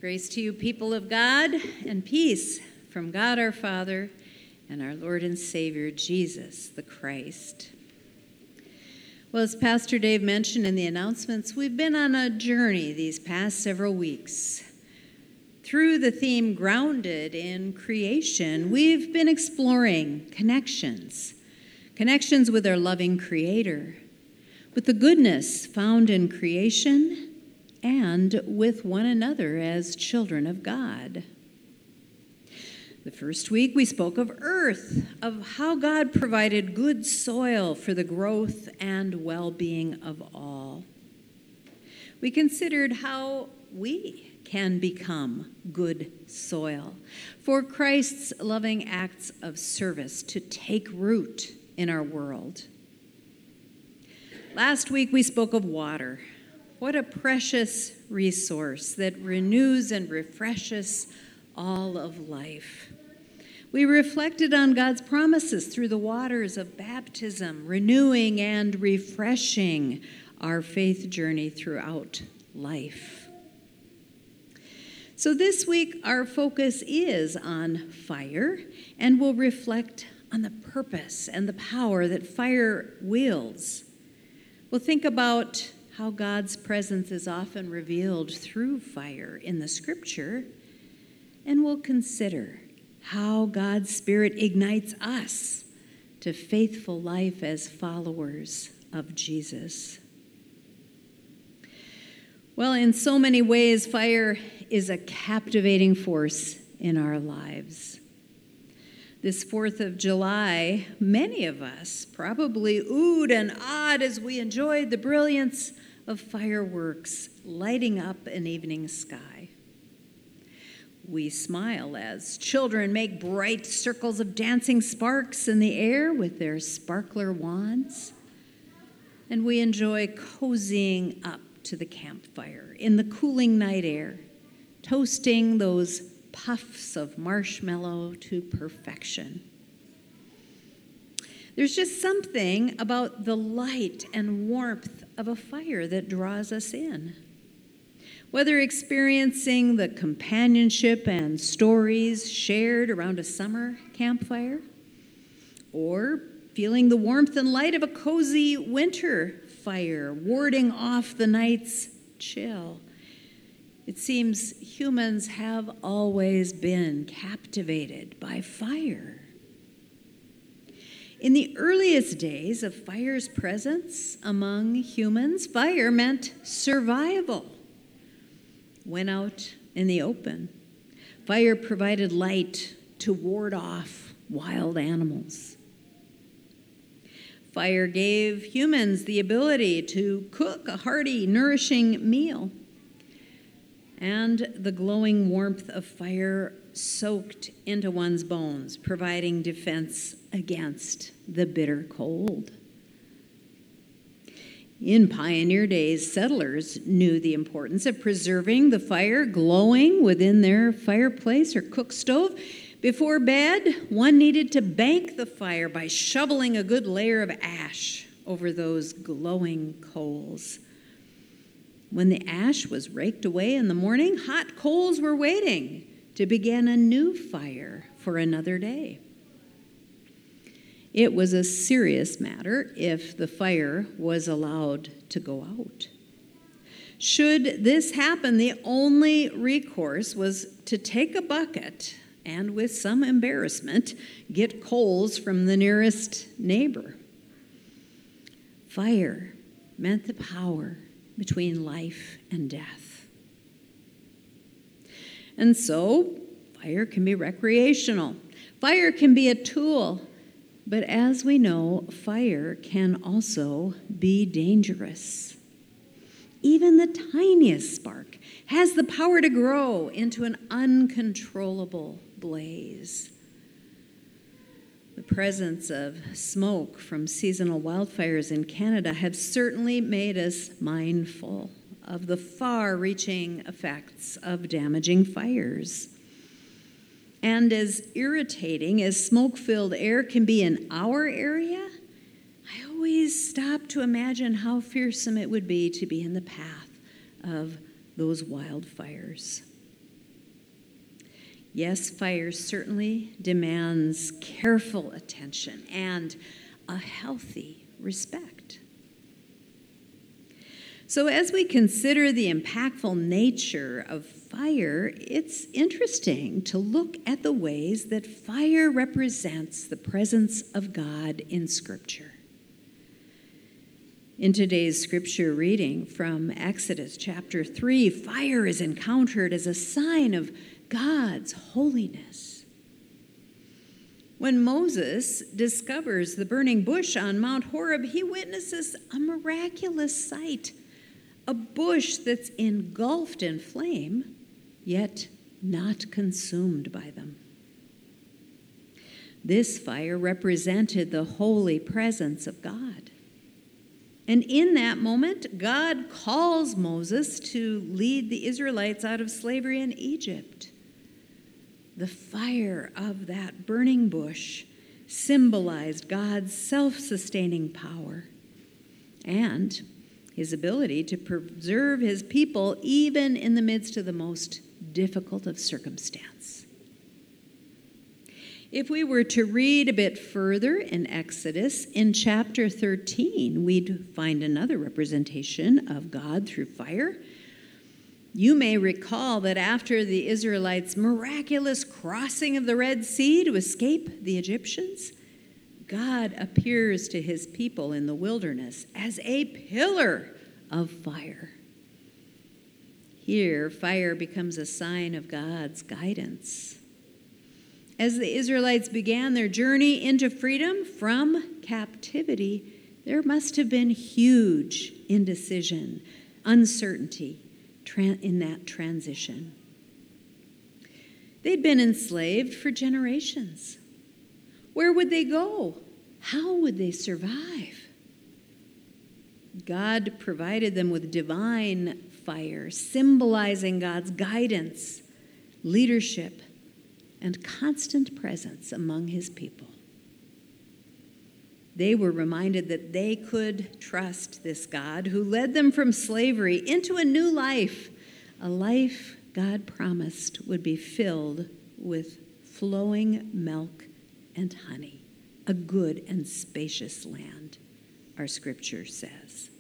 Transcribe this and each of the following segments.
Grace to you, people of God, and peace from God our Father and our Lord and Savior, Jesus the Christ. Well, as Pastor Dave mentioned in the announcements, we've been on a journey these past several weeks. Through the theme Grounded in Creation, we've been exploring connections with our loving Creator, with the goodness found in creation, and with one another as children of God. The first week we spoke of earth, of how God provided good soil for the growth and well-being of all. We considered how we can become good soil for Christ's loving acts of service to take root in our world. Last week we spoke of water. What a precious resource that renews and refreshes all of life. We reflected on God's promises through the waters of baptism, renewing and refreshing our faith journey throughout life. So this week, our focus is on fire, and we'll reflect on the purpose and the power that fire wields. We'll think about how God's presence is often revealed through fire in the Scripture, and we'll consider how God's Spirit ignites us to faithful life as followers of Jesus. Well, in so many ways, fire is a captivating force in our lives. This 4th of July, many of us probably oohed and awed as we enjoyed the brilliance of fireworks lighting up an evening sky. We smile as children make bright circles of dancing sparks in the air with their sparkler wands. And we enjoy cozying up to the campfire in the cooling night air, toasting those puffs of marshmallow to perfection. There's just something about the light and warmth of a fire that draws us in. Whether experiencing the companionship and stories shared around a summer campfire, or feeling the warmth and light of a cozy winter fire warding off the night's chill, it seems humans have always been captivated by fire. In the earliest days of fire's presence among humans, fire meant survival. When out in the open, fire provided light to ward off wild animals. Fire gave humans the ability to cook a hearty, nourishing meal. And the glowing warmth of fire soaked into one's bones, providing defense against the bitter cold. In pioneer days, settlers knew the importance of preserving the fire glowing within their fireplace or cook stove. Before bed, one needed to bank the fire by shoveling a good layer of ash over those glowing coals. When the ash was raked away in the morning, hot coals were waiting to begin a new fire for another day. It was a serious matter if the fire was allowed to go out. Should this happen, the only recourse was to take a bucket and, with some embarrassment, get coals from the nearest neighbor. Fire meant the power between life and death. And so, fire can be recreational. Fire can be a tool. But as we know, fire can also be dangerous. Even the tiniest spark has the power to grow into an uncontrollable blaze. The presence of smoke from seasonal wildfires in Canada have certainly made us mindful of the far-reaching effects of damaging fires. And as irritating as smoke-filled air can be in our area, I always stop to imagine how fearsome it would be to be in the path of those wildfires. Yes, fire certainly demands careful attention and a healthy respect. So as we consider the impactful nature of fire, it's interesting to look at the ways that fire represents the presence of God in Scripture. In today's Scripture reading from Exodus chapter 3, fire is encountered as a sign of God's holiness. When Moses discovers the burning bush on Mount Horeb, he witnesses a miraculous sight. A bush that's engulfed in flame, yet not consumed by them. This fire represented the holy presence of God. And in that moment, God calls Moses to lead the Israelites out of slavery in Egypt. The fire of that burning bush symbolized God's self-sustaining power and his ability to preserve his people even in the midst of the most difficult of circumstance. If we were to read a bit further in Exodus, in chapter 13, we'd find another representation of God through fire. You may recall that after the Israelites' miraculous crossing of the Red Sea to escape the Egyptians, God appears to his people in the wilderness as a pillar of fire. Here, fire becomes a sign of God's guidance. As the Israelites began their journey into freedom from captivity, there must have been huge indecision, uncertainty in that transition. They'd been enslaved for generations. Where would they go? How would they survive? God provided them with divine fire, symbolizing God's guidance, leadership, and constant presence among his people. They were reminded that they could trust this God who led them from slavery into a new life, a life God promised would be filled with flowing milk and honey, a good and spacious land, our scripture says.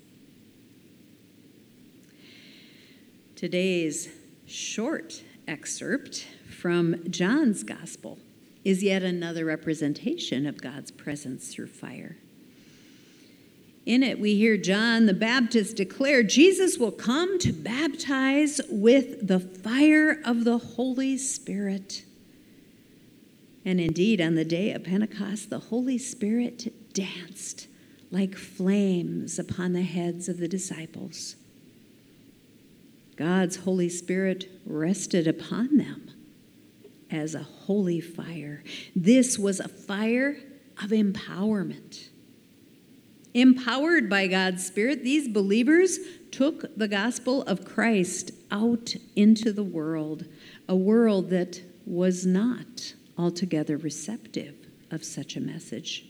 Today's short excerpt from John's Gospel is yet another representation of God's presence through fire. In it, we hear John the Baptist declare Jesus will come to baptize with the fire of the Holy Spirit. And indeed, on the day of Pentecost, the Holy Spirit danced like flames upon the heads of the disciples. God's Holy Spirit rested upon them as a holy fire. This was a fire of empowerment. Empowered by God's Spirit, these believers took the gospel of Christ out into the world, a world that was not altogether receptive of such a message.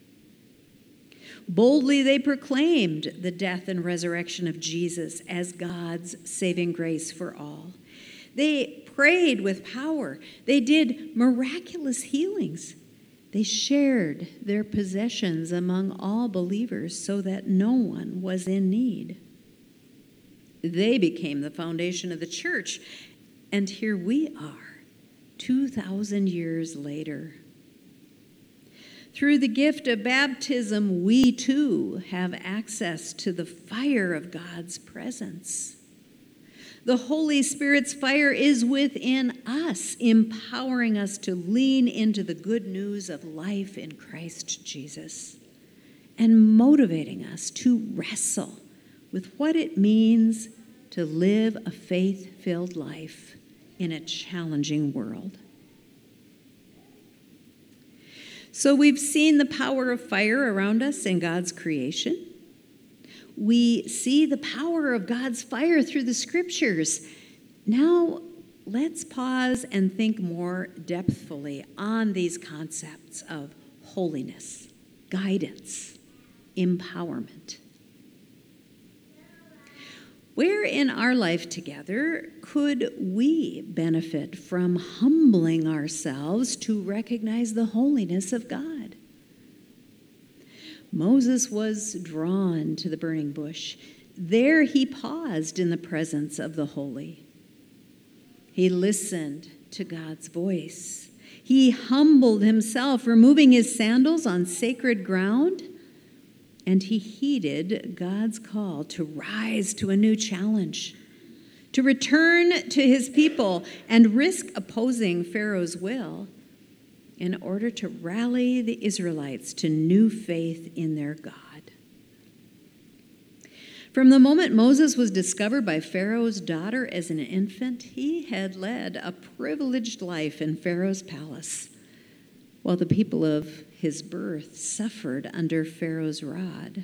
Boldly they proclaimed the death and resurrection of Jesus as God's saving grace for all. They prayed with power. They did miraculous healings. They shared their possessions among all believers so that no one was in need. They became the foundation of the church, and here we are, 2,000 years later. Through the gift of baptism, we too have access to the fire of God's presence. The Holy Spirit's fire is within us, empowering us to lean into the good news of life in Christ Jesus and motivating us to wrestle with what it means to live a faith-filled life in a challenging world. So we've seen the power of fire around us in God's creation. We see the power of God's fire through the scriptures. Now, let's pause and think more depthfully on these concepts of holiness, guidance, empowerment. Where in our life together could we benefit from humbling ourselves to recognize the holiness of God? Moses was drawn to the burning bush. There he paused in the presence of the holy. He listened to God's voice. He humbled himself, removing his sandals on sacred ground, and he heeded God's call to rise to a new challenge, to return to his people and risk opposing Pharaoh's will in order to rally the Israelites to new faith in their God. From the moment Moses was discovered by Pharaoh's daughter as an infant, he had led a privileged life in Pharaoh's palace, while the people of his birth suffered under Pharaoh's rod.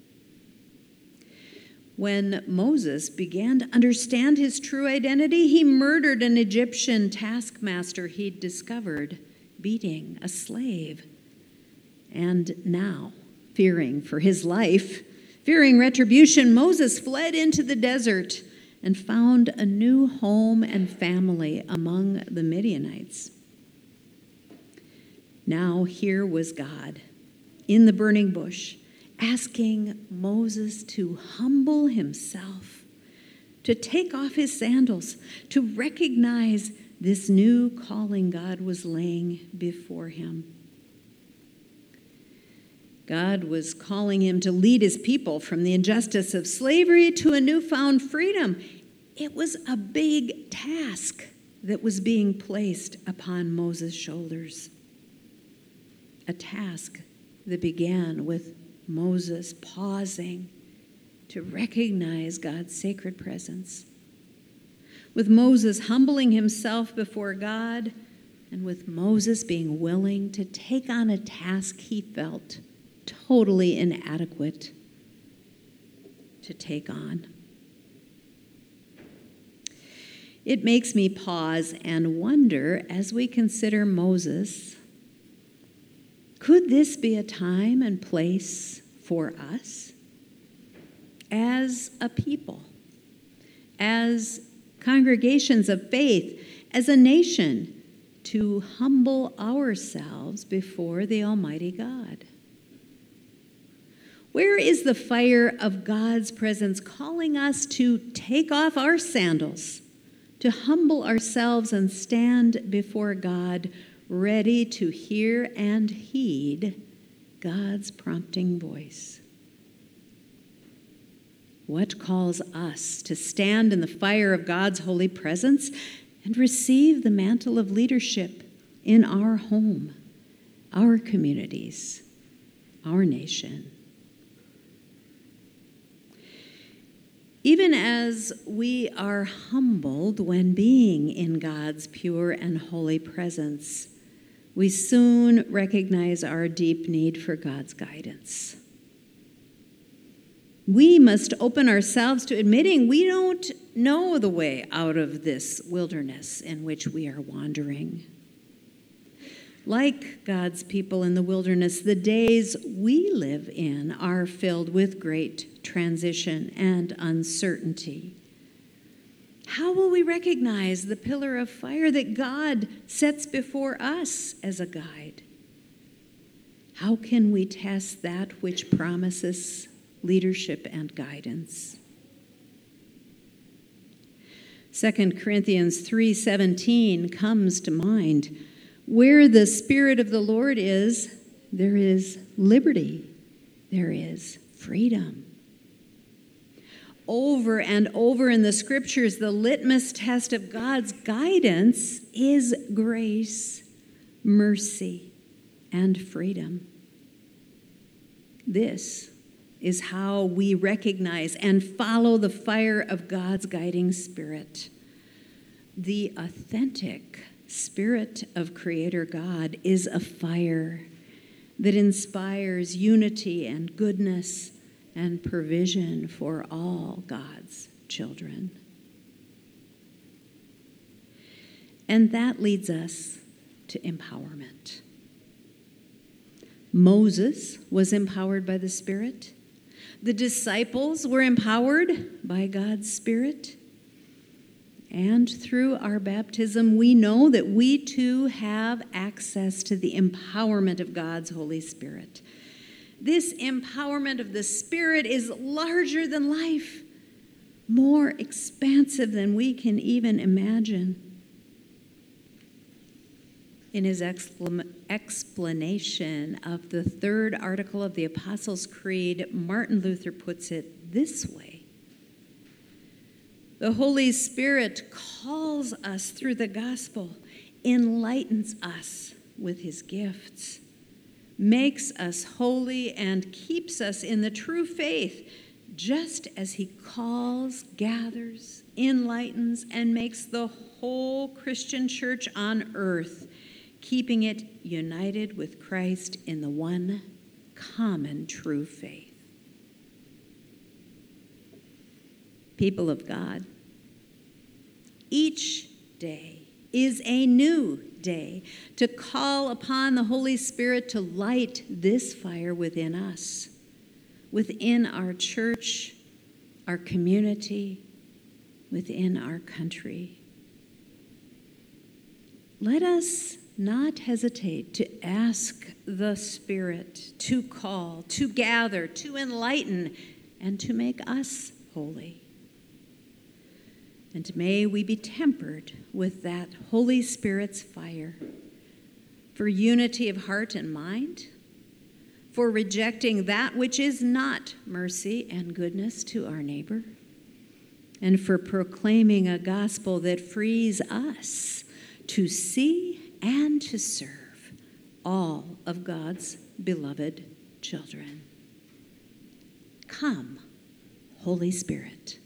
When Moses began to understand his true identity, he murdered an Egyptian taskmaster he'd discovered beating a slave. And now, fearing for his life, fearing retribution, Moses fled into the desert and found a new home and family among the Midianites. Now here was God in the burning bush, asking Moses to humble himself, to take off his sandals, to recognize this new calling God was laying before him. God was calling him to lead his people from the injustice of slavery to a newfound freedom. It was a big task that was being placed upon Moses' shoulders. A task that began with Moses pausing to recognize God's sacred presence, with Moses humbling himself before God, and with Moses being willing to take on a task he felt totally inadequate to take on. It makes me pause and wonder as we consider Moses, could this be a time and place for us as a people, as congregations of faith, as a nation, to humble ourselves before the Almighty God? Where is the fire of God's presence calling us to take off our sandals, to humble ourselves and stand before God, ready to hear and heed God's prompting voice? What calls us to stand in the fire of God's holy presence and receive the mantle of leadership in our home, our communities, our nation? Even as we are humbled when being in God's pure and holy presence, we soon recognize our deep need for God's guidance. We must open ourselves to admitting we don't know the way out of this wilderness in which we are wandering. Like God's people in the wilderness, the days we live in are filled with great transition and uncertainty. How will we recognize the pillar of fire that God sets before us as a guide? How can we test that which promises leadership and guidance? 2 Corinthians 3:17 comes to mind. Where the Spirit of the Lord is, there is liberty, there is freedom. Over and over in the Scriptures, the litmus test of God's guidance is grace, mercy, and freedom. This is how we recognize and follow the fire of God's guiding Spirit. The authentic Spirit of Creator God is a fire that inspires unity and goodness and provision for all God's children. And that leads us to empowerment. Moses was empowered by the Spirit. The disciples were empowered by God's Spirit. And through our baptism, we know that we too have access to the empowerment of God's Holy Spirit. This empowerment of the Spirit is larger than life, more expansive than we can even imagine. In his explanation of the third article of the Apostles' Creed, Martin Luther puts it this way: the Holy Spirit calls us through the gospel, enlightens us with his gifts, makes us holy, and keeps us in the true faith, just as he calls, gathers, enlightens, and makes the whole Christian church on earth, keeping it united with Christ in the one common true faith. People of God, each day is a new day to call upon the Holy Spirit to light this fire within us, within our church, our community, within our country. Let us not hesitate to ask the Spirit to call, to gather, to enlighten, and to make us holy. And may we be tempered with that Holy Spirit's fire for unity of heart and mind, for rejecting that which is not mercy and goodness to our neighbor, and for proclaiming a gospel that frees us to see and to serve all of God's beloved children. Come, Holy Spirit.